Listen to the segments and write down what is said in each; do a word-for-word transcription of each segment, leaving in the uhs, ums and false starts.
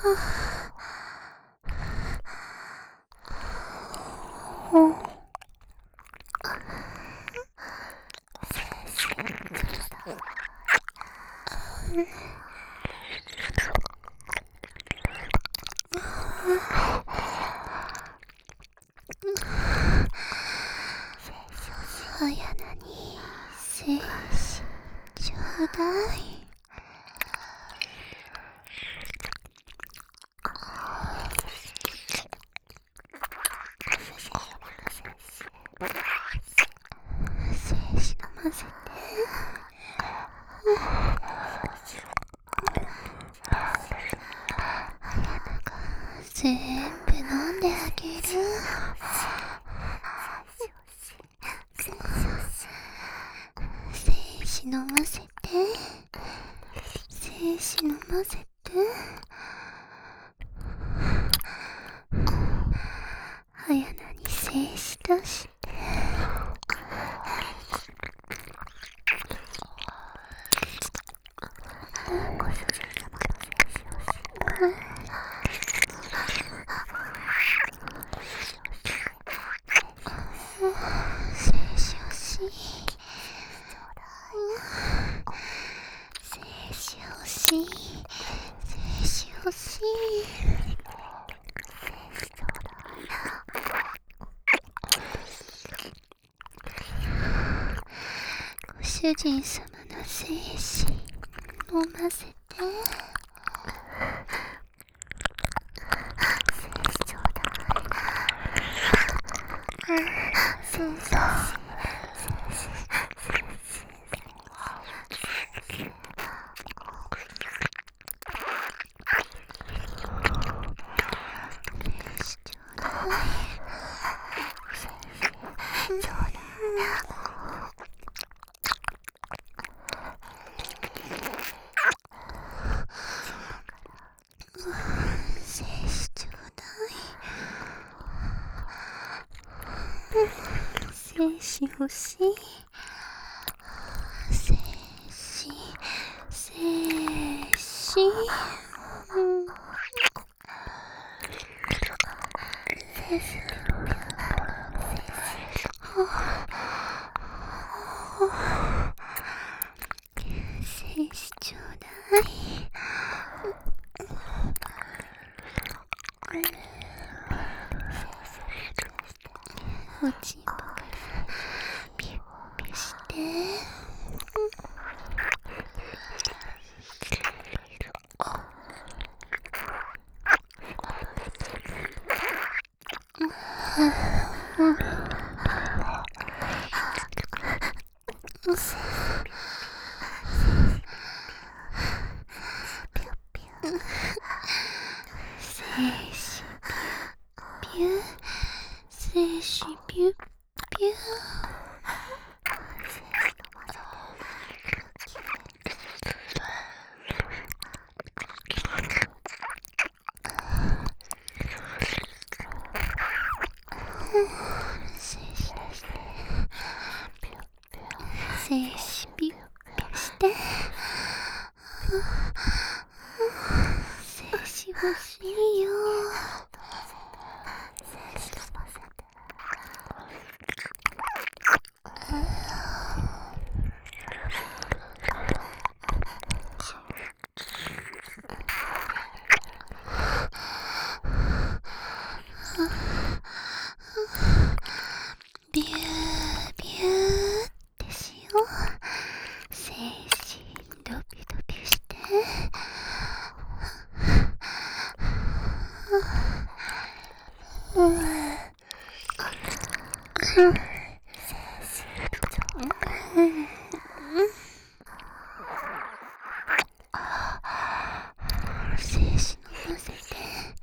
あやなに精子ちょうだい。精子飲ませて。あやなが全部飲んであげる。精子飲ませて。精子飲ませて。あやなに精子出して。精子欲しい。精子欲しい。精子欲しい。ご主人様の精子飲ませて。そうそう。精子ちょうだい。精子欲しい。精子精子、うん、精子精子ちょうだい。おちんぽからピュッピュして。精子ピュッピュッ。精子ピュッピュして。精子欲しいよ。ビュービューってしよう。精子ドビドビして。うん精子飲ませて。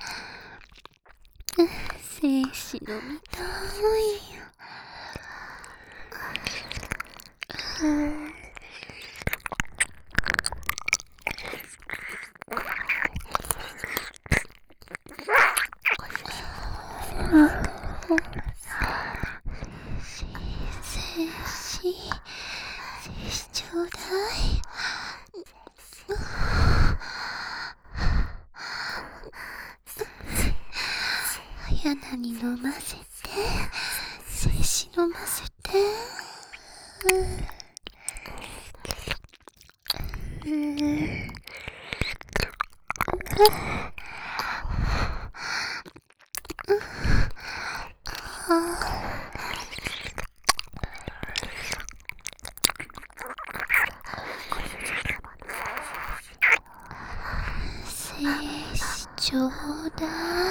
精子飲みたい。うん精子精子ちょうだい。 鼻に飲ませて、精子飲ませて、うん、精子ちょうだい。